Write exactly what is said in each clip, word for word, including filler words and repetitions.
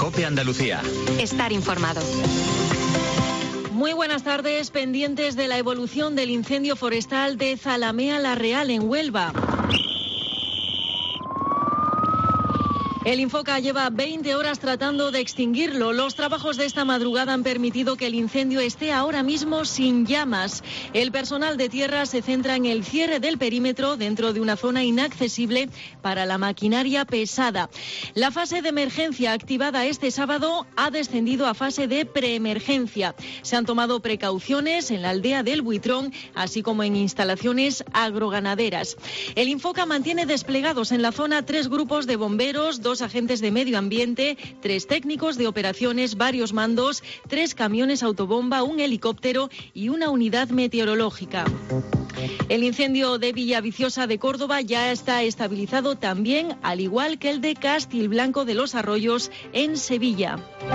COPE Andalucía. Estar informado. Muy buenas tardes, pendientes de la evolución del incendio forestal de Zalamea La Real en Huelva. El Infoca lleva veinte horas tratando de extinguirlo. Los trabajos de esta madrugada han permitido que el incendio esté ahora mismo sin llamas. El personal de tierra se centra en el cierre del perímetro dentro de una zona inaccesible para la maquinaria pesada. La fase de emergencia activada este sábado ha descendido a fase de preemergencia. Se han tomado precauciones en la aldea del Buitrón, así como en instalaciones agroganaderas. El Infoca mantiene desplegados en la zona tres grupos de bomberos, dos agentes de medio ambiente, tres técnicos de operaciones, varios mandos, tres camiones autobomba, un helicóptero y una unidad meteorológica. El incendio de Villaviciosa de Córdoba ya está estabilizado también, al igual que el de Castilblanco de los Arroyos en Sevilla.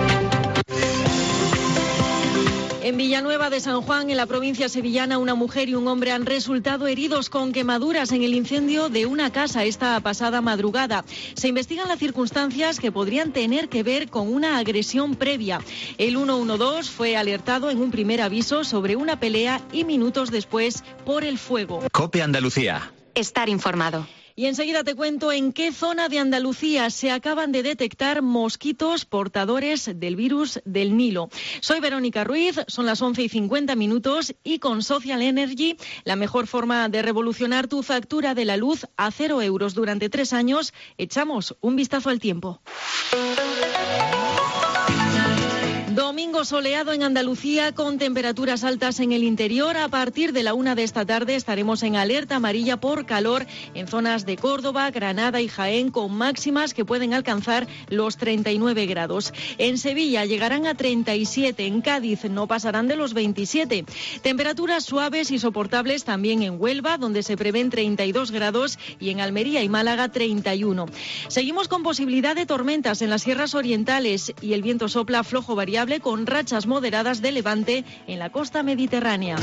En Villanueva de San Juan, en la provincia sevillana, una mujer y un hombre han resultado heridos con quemaduras en el incendio de una casa esta pasada madrugada. Se investigan las circunstancias que podrían tener que ver con una agresión previa. El ciento doce fue alertado en un primer aviso sobre una pelea y minutos después por el fuego. COPE Andalucía. Estar informado. Y enseguida te cuento en qué zona de Andalucía se acaban de detectar mosquitos portadores del virus del Nilo. Soy Verónica Ruiz, son las once y cincuenta minutos y con Social Energy, la mejor forma de revolucionar tu factura de la luz a cero euros durante tres años, echamos un vistazo al tiempo. Domingo soleado en Andalucía con temperaturas altas en el interior. A partir de la una de esta tarde estaremos en alerta amarilla por calor en zonas de Córdoba, Granada y Jaén con máximas que pueden alcanzar los treinta y nueve grados. En Sevilla llegarán a treinta y siete, en Cádiz no pasarán de los veintisiete. Temperaturas suaves y soportables también en Huelva, donde se prevén treinta y dos grados, y en Almería y Málaga treinta y uno. Seguimos con posibilidad de tormentas en las sierras orientales y el viento sopla flojo variable con rachas moderadas de levante en la costa mediterránea.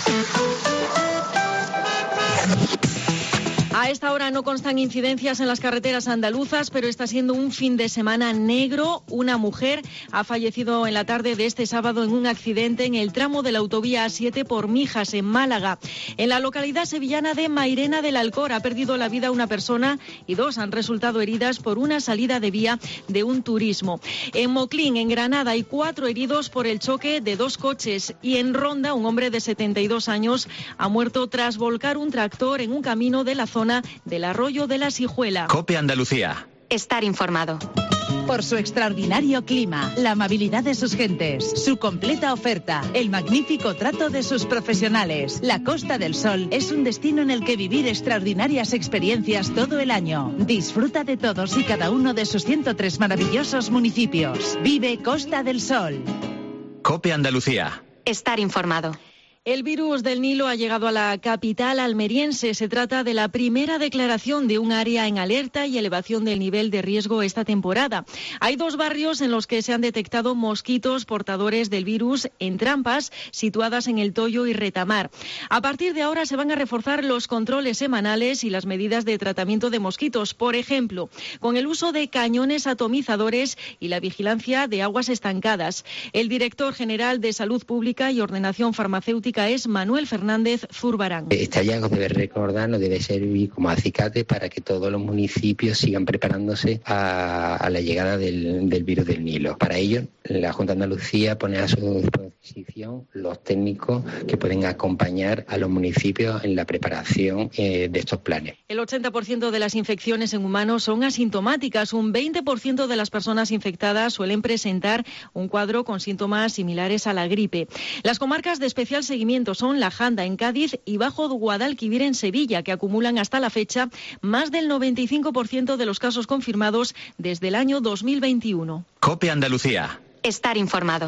A esta hora no constan incidencias en las carreteras andaluzas, pero está siendo un fin de semana negro. Una mujer ha fallecido en la tarde de este sábado en un accidente en el tramo de la autovía A siete por Mijas, en Málaga. En la localidad sevillana de Mairena del Alcor ha perdido la vida una persona y dos han resultado heridas por una salida de vía de un turismo. En Moclín, en Granada, hay cuatro heridos por el choque de dos coches. Y en Ronda, un hombre de setenta y dos años ha muerto tras volcar un tractor en un camino de la zona del Arroyo de la Sijuela. COPE Andalucía. Estar informado. Por su extraordinario clima, la amabilidad de sus gentes, su completa oferta, el magnífico trato de sus profesionales, la Costa del Sol es un destino en el que vivir extraordinarias experiencias todo el año. Disfruta de todos y cada uno de sus ciento tres maravillosos municipios. Vive Costa del Sol. COPE Andalucía. Estar informado. El virus del Nilo ha llegado a la capital almeriense. Se trata de la primera declaración de un área en alerta y elevación del nivel de riesgo esta temporada. Hay dos barrios en los que se han detectado mosquitos portadores del virus en trampas situadas en El Toyo y Retamar. A partir de ahora se van a reforzar los controles semanales y las medidas de tratamiento de mosquitos, por ejemplo, con el uso de cañones atomizadores y la vigilancia de aguas estancadas. El director general de Salud Pública y Ordenación Farmacéutica es Manuel Fernández Zurbarán. Este hallazgo debe recordarnos, debe servir como acicate para que todos los municipios sigan preparándose a, a la llegada del, del virus del Nilo. Para ello, la Junta de Andalucía pone a su disposición los técnicos que pueden acompañar a los municipios en la preparación eh, de estos planes. El ochenta por ciento de las infecciones en humanos son asintomáticas. Un veinte por ciento de las personas infectadas suelen presentar un cuadro con síntomas similares a la gripe. Las comarcas de especial seguimiento son La Janda en Cádiz y Bajo Guadalquivir en Sevilla, que acumulan hasta la fecha más del noventa y cinco por ciento de los casos confirmados desde el año dos mil veintiuno. COPE Andalucía. Estar informado.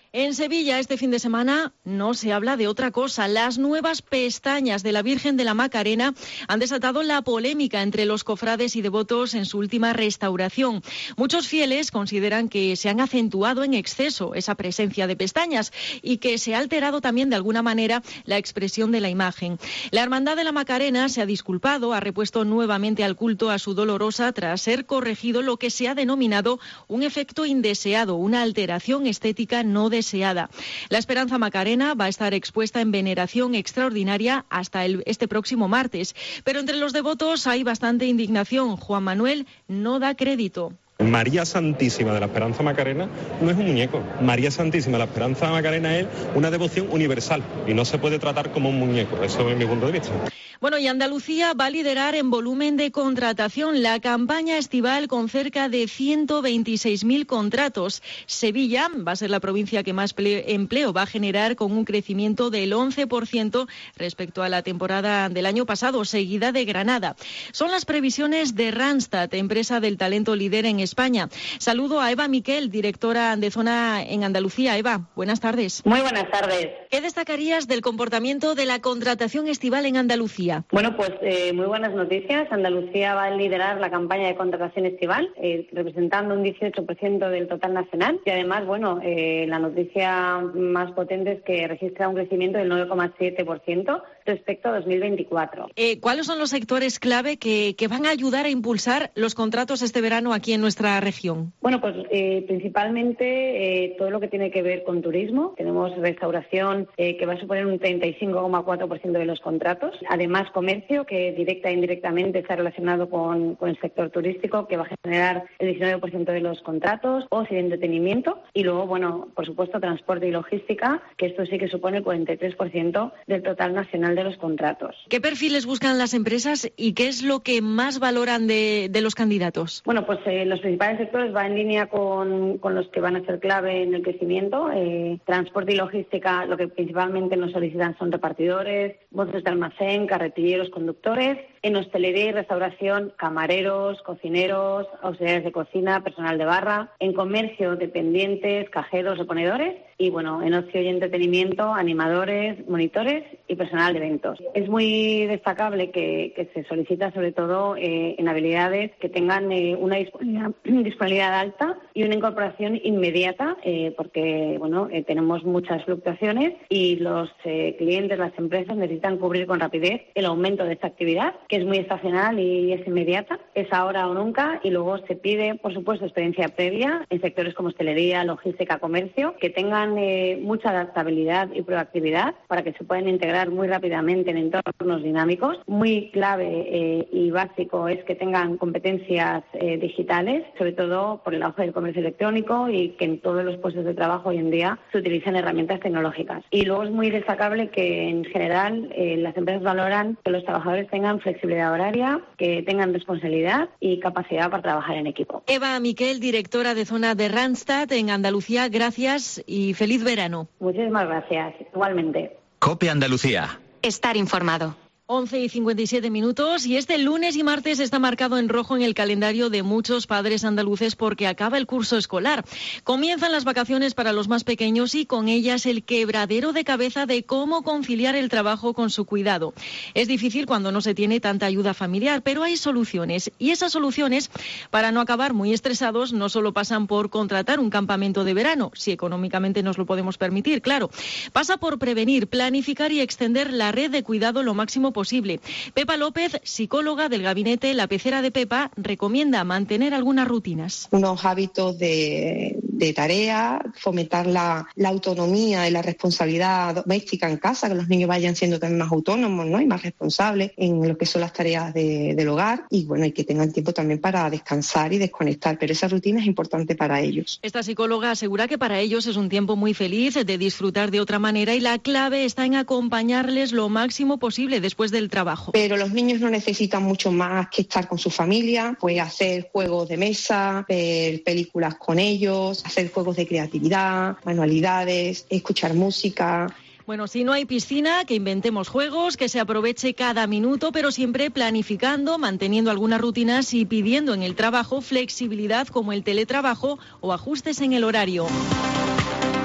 En Sevilla este fin de semana no se habla de otra cosa. Las nuevas pestañas de la Virgen de la Macarena han desatado la polémica entre los cofrades y devotos en su última restauración. Muchos fieles consideran que se han acentuado en exceso esa presencia de pestañas y que se ha alterado también de alguna manera la expresión de la imagen. La Hermandad de la Macarena se ha disculpado, ha repuesto nuevamente al culto a su dolorosa tras ser corregido lo que se ha denominado un efecto indeseado, una alteración estética no deseada. deseada. La Esperanza Macarena va a estar expuesta en veneración extraordinaria hasta el, este próximo martes. Pero entre los devotos hay bastante indignación. Juan Manuel no da crédito. María Santísima de la Esperanza Macarena no es un muñeco. María Santísima de la Esperanza Macarena es una devoción universal y no se puede tratar como un muñeco. Eso es mi punto de vista. Bueno, y Andalucía va a liderar en volumen de contratación la campaña estival con cerca de ciento veintiséis mil contratos. Sevilla va a ser la provincia que más empleo va a generar, con un crecimiento del once por ciento respecto a la temporada del año pasado, seguida de Granada. Son las previsiones de Randstad, empresa del talento líder en España. Saludo a Eva Miquel, directora de zona en Andalucía. Eva, buenas tardes. Muy buenas tardes. ¿Qué destacarías del comportamiento de la contratación estival en Andalucía? Bueno, pues eh, muy buenas noticias. Andalucía va a liderar la campaña de contratación estival, eh, representando un dieciocho por ciento del total nacional. Y además, bueno, eh, la noticia más potente es que registra un crecimiento del nueve coma siete por ciento respecto a dos mil veinticuatro. Eh, ¿Cuáles son los sectores clave que, que van a ayudar a impulsar los contratos este verano aquí en nuestra región? Bueno, pues eh, principalmente eh, todo lo que tiene que ver con turismo. Tenemos restauración eh, que va a suponer un treinta y cinco coma cuatro por ciento de los contratos. Además, comercio, que directa e indirectamente está relacionado con, con el sector turístico, que va a generar el diecinueve por ciento de los contratos, ocio y entretenimiento. Y luego, bueno, por supuesto, transporte y logística, que esto sí que supone el cuarenta y tres por ciento del total nacional de los contratos. ¿Qué perfiles buscan las empresas y qué es lo que más valoran de, de los candidatos? Bueno, pues eh, los principales sectores van en línea con, con los que van a ser clave en el crecimiento. Eh, transporte y logística, lo que principalmente nos solicitan son repartidores, voces de almacén, carretilleros, conductores. En hostelería y restauración, camareros, cocineros, auxiliares de cocina, personal de barra. En comercio, dependientes, cajeros, reponedores. Y bueno, en ocio y entretenimiento, animadores, monitores y personal de eventos. Es muy destacable que, que se solicita sobre todo eh, en habilidades que tengan eh, una disponibilidad, disponibilidad alta y una incorporación inmediata, eh, porque bueno, eh, tenemos muchas fluctuaciones y los eh, clientes, las empresas necesitan cubrir con rapidez el aumento de esta actividad, que es muy estacional y es inmediata, es ahora o nunca, y luego se pide, por supuesto, experiencia previa en sectores como hostelería, logística, comercio, que tengan eh, mucha adaptabilidad y proactividad para que se puedan integrar muy rápidamente en entornos dinámicos. Muy clave eh, y básico es que tengan competencias eh, digitales, sobre todo por el auge del comercio electrónico y que en todos los puestos de trabajo hoy en día se utilicen herramientas tecnológicas. Y luego es muy destacable que en general eh, las empresas valoran que los trabajadores tengan flexibilidad horaria, que tengan responsabilidad y capacidad para trabajar en equipo. Eva Miquel, directora de zona de Randstad en Andalucía, gracias y feliz verano. Muchísimas gracias, igualmente. COPE Andalucía. Estar informado. once y cincuenta y siete minutos y este lunes y martes está marcado en rojo en el calendario de muchos padres andaluces porque acaba el curso escolar. Comienzan las vacaciones para los más pequeños y con ellas el quebradero de cabeza de cómo conciliar el trabajo con su cuidado. Es difícil cuando no se tiene tanta ayuda familiar, pero hay soluciones y esas soluciones, para no acabar muy estresados, no solo pasan por contratar un campamento de verano, si económicamente nos lo podemos permitir, claro. Pasa por prevenir, planificar y extender la red de cuidado lo máximo posible. posible. Pepa López, psicóloga del gabinete La Pecera de Pepa, recomienda mantener algunas rutinas. Unos hábitos de, de tarea, fomentar la, la autonomía y la responsabilidad doméstica en casa, que los niños vayan siendo también más autónomos, ¿no? Y más responsables en lo que son las tareas de, del hogar y bueno, y que tengan tiempo también para descansar y desconectar, pero esa rutina es importante para ellos. Esta psicóloga asegura que para ellos es un tiempo muy feliz de disfrutar de otra manera y la clave está en acompañarles lo máximo posible después del trabajo. Pero los niños no necesitan mucho más que estar con su familia, pues hacer juegos de mesa, ver películas con ellos, hacer juegos de creatividad, manualidades, escuchar música. Bueno, si no hay piscina, que inventemos juegos, que se aproveche cada minuto, pero siempre planificando, manteniendo algunas rutinas y pidiendo en el trabajo flexibilidad como el teletrabajo o ajustes en el horario.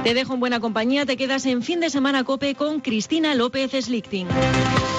Te dejo en buena compañía, te quedas en Fin de Semana COPE con Cristina López Slichting.